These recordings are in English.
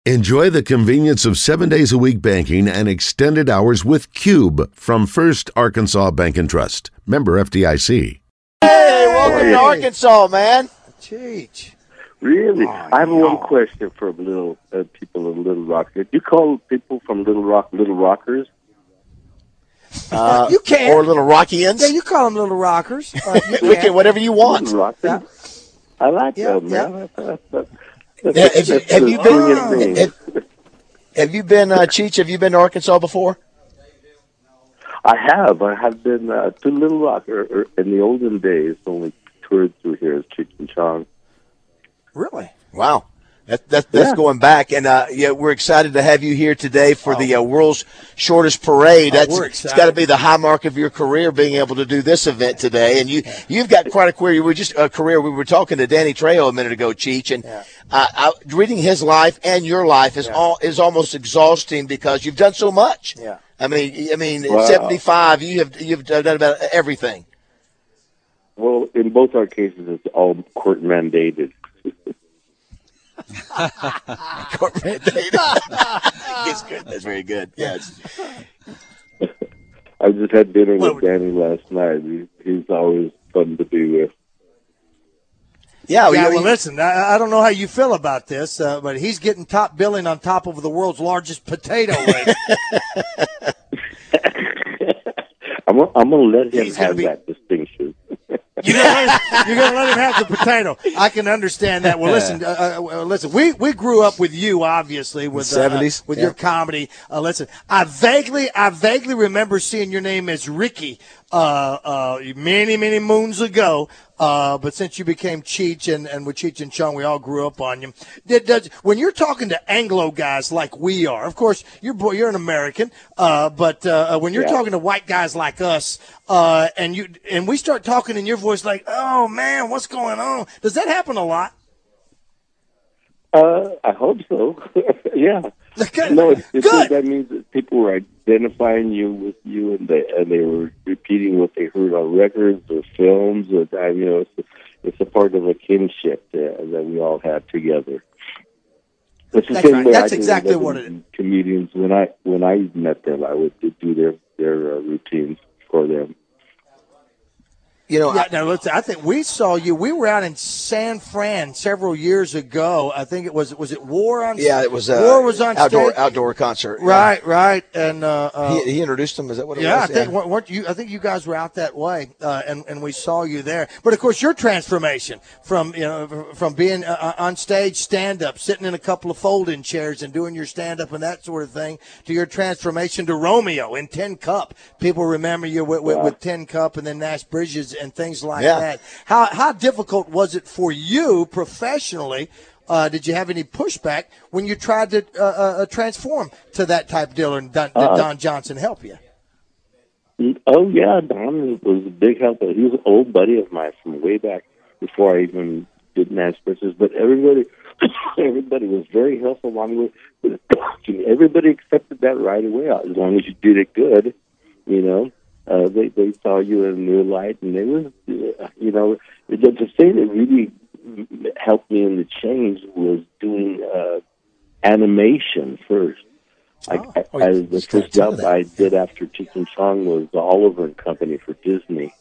Enjoy the convenience of 7 days a week banking and extended hours with Cube from First Arkansas Bank and Trust. Member FDIC. Hey, welcome to Arkansas, man. Cheech. Really? I have one question for people of Little Rock. Do you call people from Little Rock Little Rockers? You can. Or Little Rockians. Yeah, you call them Little Rockers. We can, whatever you want. Little Rockers? Yeah. I like Yeah, that, man. Have you been, Cheech, have you been to Arkansas before? I have. I have been to Little Rock in the olden days. Only toured through here as Cheech and Chong. Really? Wow. That's going back, and we're excited to have you here today for the world's shortest parade. We're It's excited. got to be the high mark of your career, being able to do this event today. And you've got quite a career. We were talking to Danny Trejo a minute ago, Cheech, and reading his life and your life is almost exhausting because you've done so much. Yeah. I mean, Wow. at 75, you've done about everything. Well, in both our cases, it's all court mandated. Court mandated. It's good. That's very good. Yes. I just had dinner with Danny last night. He's always fun to be with. Yeah. Well, listen, I don't know how you feel about this, but he's getting top billing on top of the world's largest potato race. I'm gonna let him He's gonna have be- that distinction. You're gonna let him have the potato. I can understand that. Well, listen. We grew up with you, obviously, with 70s, with your comedy. Listen, I vaguely remember seeing your name as Ricky many moons ago. But since you became Cheech and with Cheech and Chong, we all grew up on you. When you're talking to Anglo guys like we are, of course, you're an American, but when you're talking to white guys like us, and we start talking in your voice like, "Oh man, what's going on?" Does that happen a lot? I hope so. Yeah. Good. No, it's Good. that means that people were identifying you with you, and they were repeating what they heard on records or films. Or it's a part of a kinship that we all have together. It's the That's same right. way That's I do exactly with what it is. comedians. When I met them, I would do their routines for them. Now listen. I think we saw you. We were out in San Fran several years ago. I think it was it War on? Yeah, it was. War was on stage. outdoor concert. Right. And He introduced them. Is that what it yeah, was? I think weren't you? I think you guys were out that way, and we saw you there. But of course, your transformation from being on stage stand up, sitting in a couple of folding chairs and doing your stand up and that sort of thing, to your transformation to Romeo in Tin Cup. People remember you with Tin Cup and then Nash Bridges and things like that. How difficult was it for you professionally? Did you have any pushback when you tried to transform to that type of deal, and did Don Johnson help you? Oh yeah, Don was a big help. He was an old buddy of mine from way back before I even did Nash Bridges. But everybody was very helpful along with. Everybody accepted that right away, as long as you did it good, They saw you in a new light, and they was, the thing that really helped me in the change was doing animation first. The first job I did after Cheech and Chong was the Oliver and Company for Disney.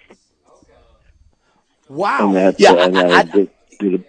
Wow! And I did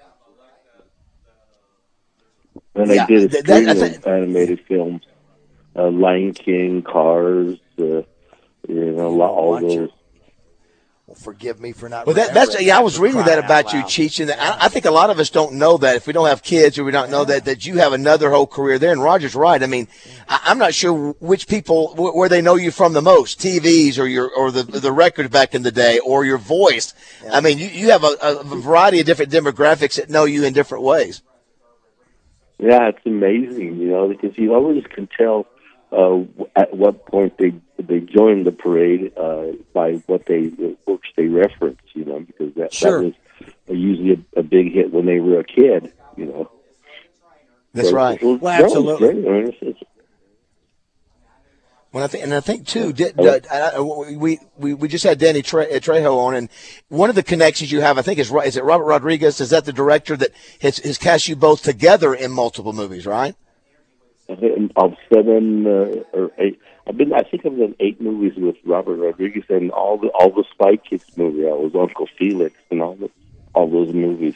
a string of animated films, Lion King, Cars. All those. Well, forgive me for not. Well, I was reading that about you, Cheech, and I think a lot of us don't know that. If we don't have kids or we don't know that you have another whole career there. And Roger's right. I mean, I'm not sure which people where they know you from the most, TVs or the records back in the day or your voice. Yeah. I mean, you have a variety of different demographics that know you in different ways. Yeah, it's amazing, because you always can tell at what point they joined the parade by what works they reference, because that was usually a big hit when they were a kid, That's right. Well, absolutely. Well, I think too. We just had Danny Trejo on, and one of the connections you have, I think, is it Robert Rodriguez? Is that the director that has cast you both together in multiple movies, right? Of 7 or 8, I think I've done 8 movies with Robert Rodriguez, and all the Spy Kids movies. I was Uncle Felix and all those movies.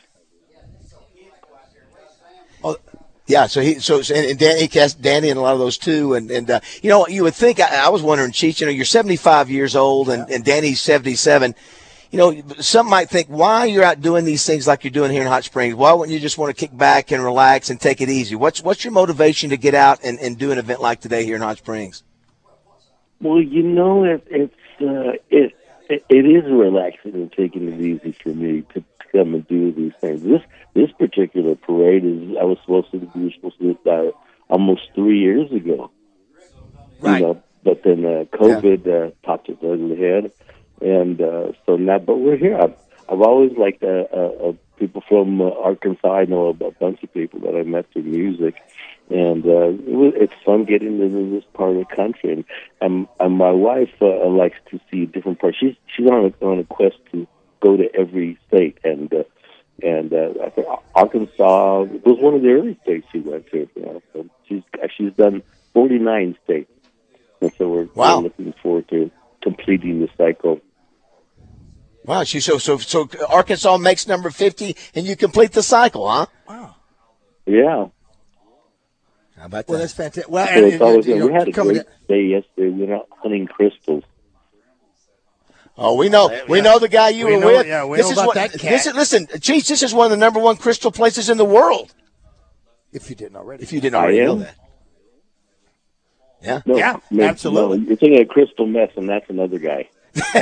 Oh, yeah. So and Danny, he cast Danny in a lot of those too. And you know, you would think, I was wondering, Cheech, you know, you're 75 years old and Danny's 77. You know, some might think, why you're out doing these things like you're doing here in Hot Springs? Why wouldn't you just want to kick back and relax and take it easy? What's your motivation to get out and do an event like today here in Hot Springs? Well, you know, it is relaxing and taking it easy for me to come and do these things. This particular parade we were supposed to do almost 3 years ago. Right. You know, but then COVID popped its ugly head, and so now. But we're here. I've always liked people from Arkansas. I know a bunch of people that I met through music. And it's fun getting into this part of the country, and my wife likes to see different parts. She's on a quest to go to every state, and I think Arkansas was one of the early states she went to. You know, so she's done 49 states, and so we're looking forward to completing the cycle. Wow, so Arkansas makes number 50, and you complete the cycle, huh? Wow. Yeah. How about that? Well, that's fantastic. Well, we had a great day yesterday. We went out hunting crystals. Oh, we know the guy you were with. Yeah, we know about that cat. Listen, Cheech, this is one of the number 1 crystal places in the world. If you didn't already. If you didn't already know that. Yeah. No, yeah, absolutely. No, you're thinking of Crystal Meth, and that's another guy. No.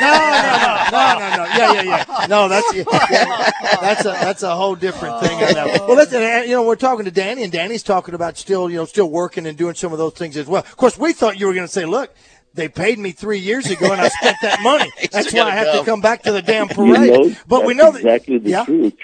Yeah. No, that's a whole different thing. Well, listen, you know, we're talking to Danny, and Danny's talking about still working and doing some of those things as well. Of course, we thought you were going to say, look, they paid me 3 years ago, and I spent that money. That's why I have to come back to the damn parade. You know, but we know that exactly the truth.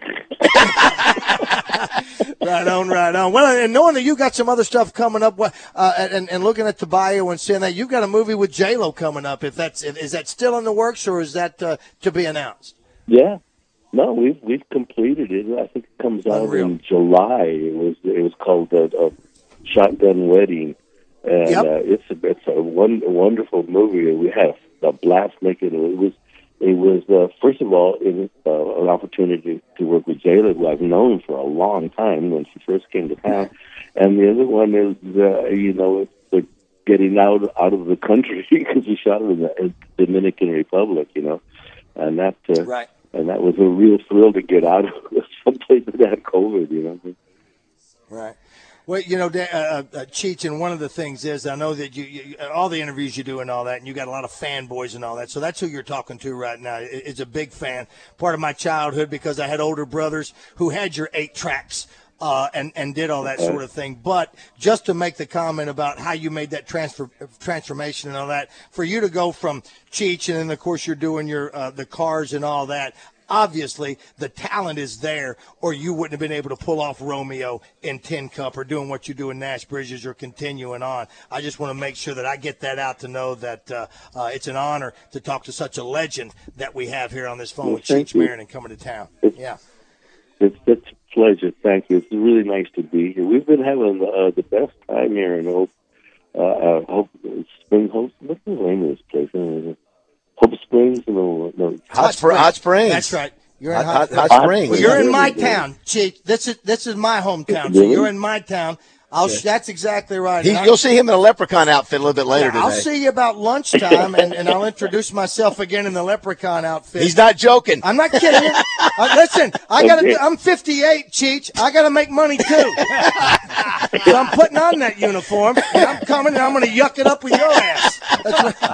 Right on. Well, and knowing that you got some other stuff coming up, and looking at the bio and seeing that you've got a movie with J-Lo coming up. Is that still in the works, or is that to be announced? Yeah, no, we've completed it. I think it comes out in July. It was called Shotgun Wedding, and it's a wonderful movie. We had a blast making it. It was first of all, it was an opportunity to work with J-Lo, who I've known for a long time when she first came to town, and the other one is it's getting out of the country because we shot it in the Dominican Republic, you know, and that and that was a real thrill to get out of someplace that had COVID, you know. Right. Well, you know, Cheech, and one of the things is I know that you all the interviews you do and all that, and you got a lot of fanboys and all that. So that's who you're talking to right now. Is a big fan. Part of my childhood because I had older brothers who had your 8 tracks. And did all that sort of thing. But just to make the comment about how you made that transformation and all that, for you to go from Cheech, and then, of course, you're doing your the Cars and all that, obviously the talent is there, or you wouldn't have been able to pull off Romeo in Tin Cup or doing what you do in Nash Bridges or continuing on. I just want to make sure that I get that out to know that it's an honor to talk to such a legend that we have here on this phone with Cheech Marin coming to town. It's a pleasure. Thank you. It's really nice to be here. We've been having the best time here in Hope Springs. What's the name of this place? Hope Springs? No. Hot Springs. That's right. You're in Hot Springs. Well, you're in my town, Cheech. This is my hometown. So you're in my town. That's exactly right. You'll see him in a leprechaun outfit a little bit later today. I'll see you about lunchtime, and I'll introduce myself again in the leprechaun outfit. He's not joking. I'm not kidding you. Listen, I'm 58, Cheech. I got to make money, too. So I'm putting on that uniform, and I'm coming, and I'm going to yuck it up with your ass. That's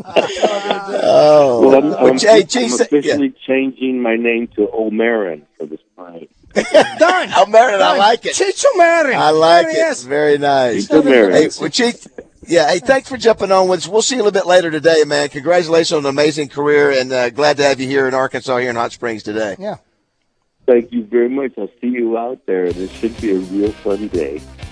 well, I'm officially changing my name to O'Marin for this night. Done. O'Marin, I like it. Cheech O'Marin. I like it. Yes. Very nice. Hey, Cheech, hey, thanks for jumping on with us. We'll see you a little bit later today, man. Congratulations on an amazing career, and glad to have you here in Arkansas, here in Hot Springs today. Yeah. Thank you very much. I'll see you out there, and it should be a real fun day.